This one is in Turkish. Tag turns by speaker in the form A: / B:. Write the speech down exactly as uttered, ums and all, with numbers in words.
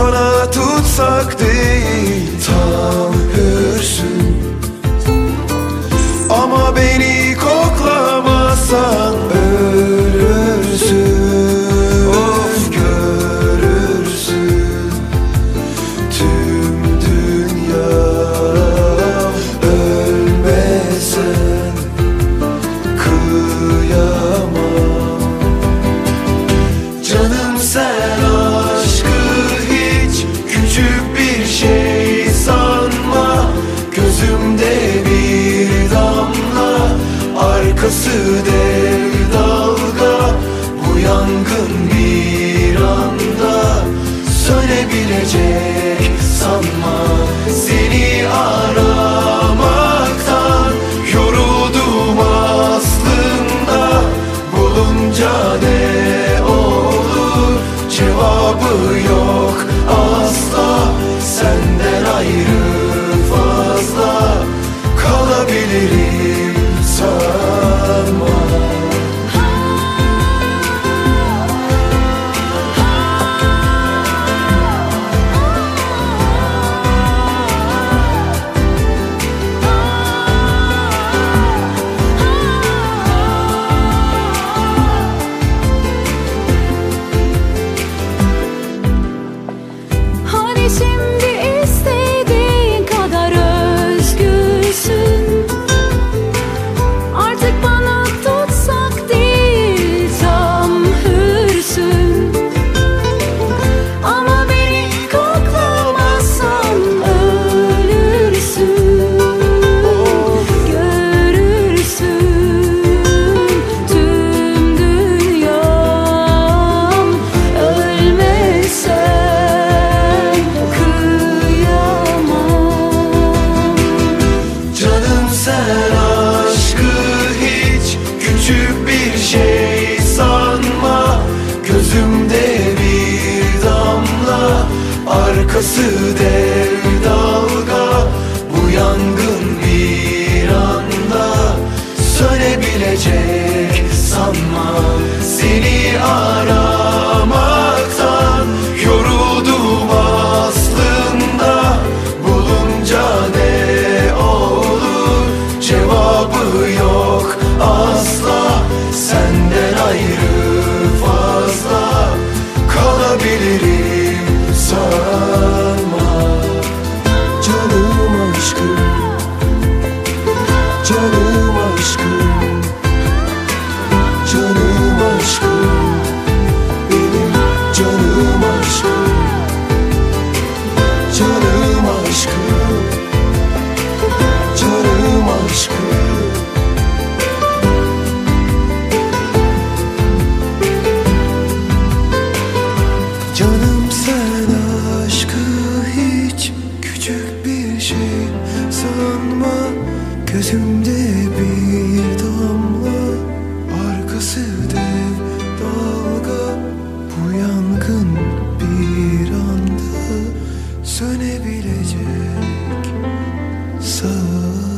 A: bana tutsak değil, tam hürsün. Ama beni koklamazsan ölürsün. Of görürsün tüm dünya, ölmesen kıyamam. Canım sen aşkı hiç küçük bir şey sanma. Gözümde bir damla, arkası dev dalga. Bu yangın bir anda sönebilecek sanma. Seni aramaktan yoruldum aslında. Bulunca ne olur, cevabı yok asla. Senden ayrı fazla kalabilirim sanma.
B: Hani şimdi istediğin kadar özgürsün. Artık bana tutsak değil, tam hürsün. Ama beni koklamazsan ölürsün. Görürsün tüm dünyam, ölmesen kıyamam.
A: Canım sen aşkı hiç küçük bir şey sanma. Gözümde bir damla, arkası dev dalga. Bu yangın bir anda sönebilecek sanma. Seni aramaktan yoruldum aslında. Bulunca ne olur, cevabı yok asla. Senden ayrı fazla kalabilirim sanma. Canım aşkım, canım aşkım, canım aşkım, benim canım aşkım, canım aşkım, canım aşkım. Canım sen aşkı hiç küçük bir şey sanma. Gözümde bir damla, arkası dev dalga. Bu yangın bir anda sönebilecek sanma.